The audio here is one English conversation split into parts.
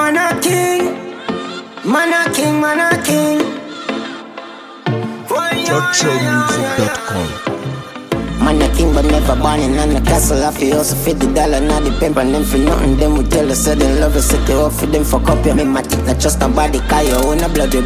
Man a king, man a king, man a king. TouchShowMusic.com. Man a king but never born in a castle. I feel also fit the dollar, not the pimp and them for nothing. Them we tell us that they love us, set you up for them for copy. Me matic not just nobody, cause you own a bloody.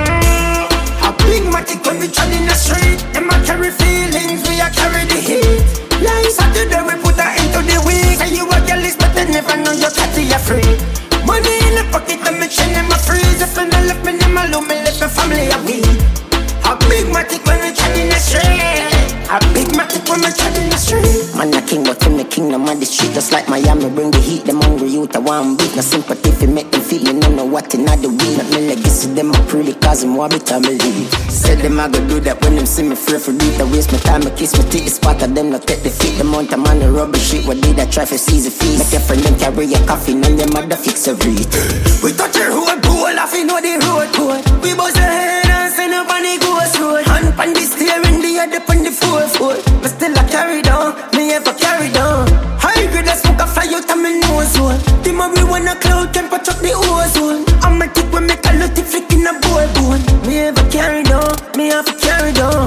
A big matic when we tread in the street. Them a carry feelings, we a carry the heat. Like Saturday we put her into the week. Say you a girl is but they never know your catty are free. Money in the pocket and me chain in my freeze. If you don't left me, them alone, me left my family a week. A big matic when we tread in the street. A big matic when we tread in the street. Man a king but in the kingdom of the street. Just like Miami bring the heat. Them hungry youth a one beat. No sympathy if you make them feel. Me no know what in the week. Not me legacy them a pretty cause them want me to me leave. Said them I go do that when them see me free for beat. I waste my time, I kiss my teeth. Spot of them not take the feet. The amount of money rubber shit. What did I try for seize a feast? Make your friend them carry a coffee. None them mother fix a read. We touch your road, goal off, you know the road code. We bust the head and send up on the ghost road. Hand pan the steering, the other pan the 4-4. But still I carry down, me ever carry down. High grade, I smoke a fly out of my nose hole. The marijuana cloud can patch up the ozone. I'm a tick when me call out the flick in a boy bone. Me ever carry down, me ever carry down.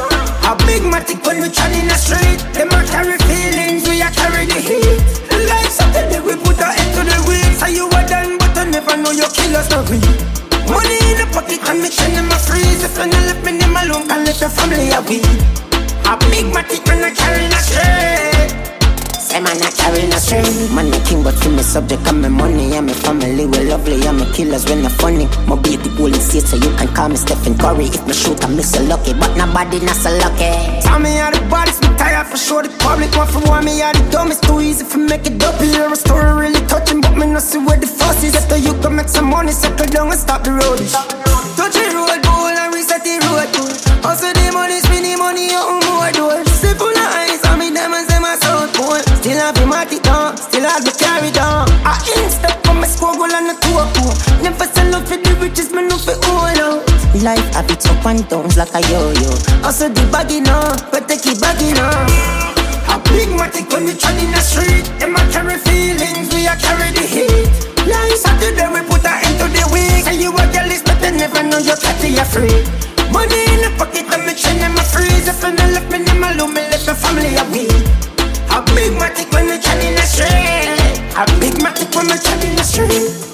A big matic when we tread in the street. Them a carry feelings, we a carry the heat. Like Saturday we put our head to the wheel. Say you are done but I never know your killers not me. Money in the pocket and me chain in my freeze. If you don't left me them alone, can let your family a weed. A big matic when I carry the street. Say man a carry no string. Man a king but for me subject and my money. And my family we lovely and my killers when not funny. My baby golden state so you can call me Stephen Curry. If me shoot I miss so lucky but nobody not so lucky. Tell me how the bodies me tired for sure. The public want for warn me how the dumb. It's too easy for make it up. Hear a story really touching but me not see where the fuss is. After you can make some money settle down and stop the road. Touch the road goal and reset the road. Also the money spend the money out more doors. See full of eyes on me diamonds and my soul pole. Still have the market down, still have the carry down. I instep for my score goal and a tour pool. Never sell out for the riches, me no for all out. Life have its up and downs like a yo-yo. Also the baggy now, but take it baggy now. A big matic when we tread in the street. Them a carry feelings, we a carry the heat. Like Saturday we put her into the week. Say you a girl is but they never know your catty are free. Money in the pocket and me chain in my freeze. If you don't left me them alone, me left my family a week. A big matic when we tread in the street. A big matic when we tread in the street.